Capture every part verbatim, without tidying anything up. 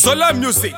Zola Music.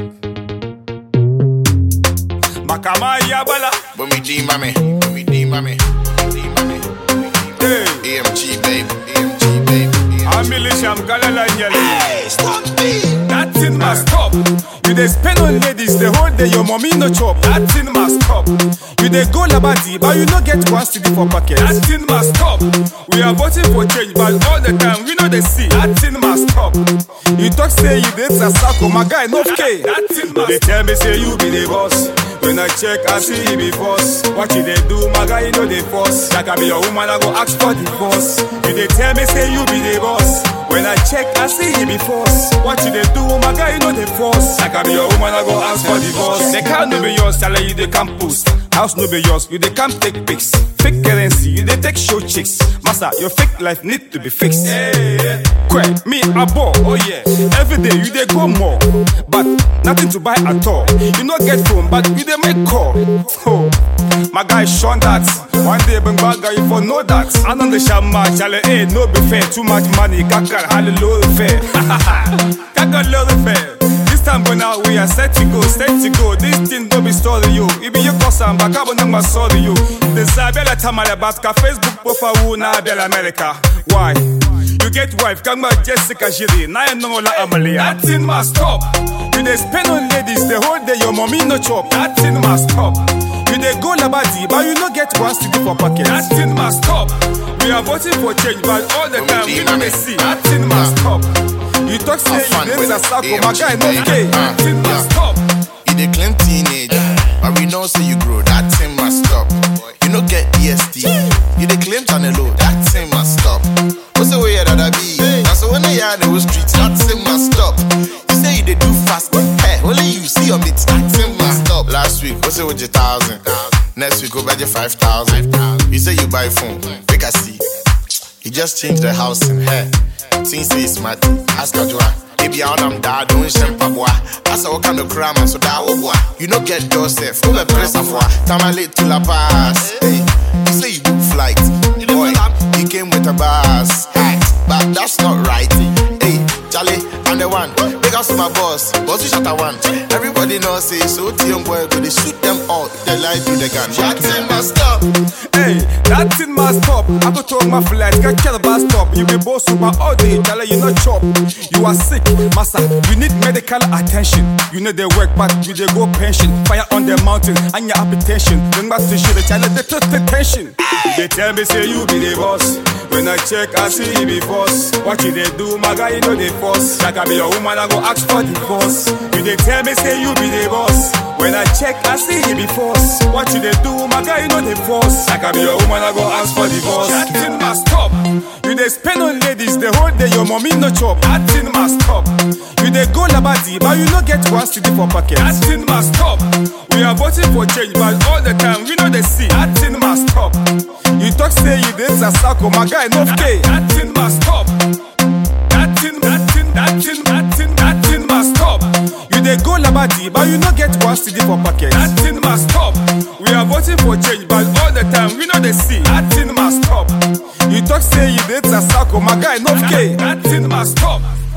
Makama Yabala. When we D mommy, when we D mommy, D mommy. Hey. A M G babe, A M G babe. Amilisham Galala Nyele. Hey, stop me. That thing must stop. You dey spend on ladies the whole day, your mommy no chop. That thing must stop. You dey go labadi, but you no get one city for pocket. That thing must stop. We are voting for change, but all the time we know they see. That thing must stop. You talk say you did Sasako, my guy no K. That thing must. They tell me say you be the boss. When I check, I see you be boss. What you they do, my guy, you know they force. That can be your woman, I go ask for divorce. You they tell me say you be the boss. When I check, I see you be force. What you they do, my guy, you know they force. That can be your woman, I go ask for divorce. They can't no be yours, salary you they can't post. House no be yours, you they can't take pics. Fake currency, you they take show chicks. Master, your fake life need to be fixed. Hey, Quack, me a ball, oh yeah. Every day you they go more, but nothing to buy at all. You not get phone, but you they make call. Oh, my guy Sean that. One day bring back guy for know that. I know the shama, chale, eh, no be fair. Too much money, kaka, hallelujah fair. Kaka, little fair. This time going out, we are set to go, set to go. This thing don't be story you. It be your cousin, but I won't know sorry you. The Zabella Tamala Baska Facebook profile who now Bella America. Why? You get wife, come back Jessica Jiri, now I know la Amalia. That thing must stop. You dey spend on ladies the whole day, your mommy no chop. That thing must stop. You dey go labadi, but you no get one city for pocket. That thing must stop. We are voting for change, but all the time we don't see. That thing must stop. You talk say you did Sasako, my guy no K. That thing must stop. You dey claim teenager, but we know say you grow. That thing must stop. You no get D S T. You dey claim Chanelo. That thing must stop. What's the way that I be? That's when they are in the streets. That thing must stop. You say you dey do fast, hey, only you see your bits. That thing must stop. Last week, what's it with your thousand? Next week, go buy your five thousand. You say you buy phone, make a see. You just change the house in hair. Things say it's mad. Ask Kajua. Maybe I am dad doing shempa boy. That's a kind of crime, so that boy. You no get yourself. Come and press a four. Time I late to La Paz. Hey, you say you book flight. Boy, he came with a bus. Hey, but that's not right. Hey, Charlie, I'm the one. Big up to my boss. Boss, you shut a one. Everybody knows say so. Team boy, go they shoot them all. They lie to the gun. That thing must stop. Hey, that thing must stop. I go talk my flight, get kill the bus stop. You be boss super all day, tell you not chop. You are sick, massa. You need medical attention. You need the work, but you they go pension. Fire on the mountain and your hypertension. Bring back to shit, the child they took the tension. They tell me say you be the boss. When I check, I see you be boss. What you they do, my guy, you know they force. That can be your woman, I go ask for divorce. You they tell me say you be the boss. When I check, I see you be force. What you they do, my guy, you know they force. That can be your woman, I go ask for divorce. That thing must stop. You they spend on ladies the whole day, your mommy no chop. That thing must stop. You they go labadi, but you no get one city for pocket. That thing must stop. We are voting for change, but all the time we know they see. That thing must stop. You talk say you did Sasako, my guy no K. That thing must stop. That thing, that thing, that thing, that thing, that thing must stop. You they go labadi, but you no get one city for pocket. That thing must stop. We are voting for change, but all the time we know they see. That thing must stop. You talk say you did Sasako, my guy no K. That thing must stop.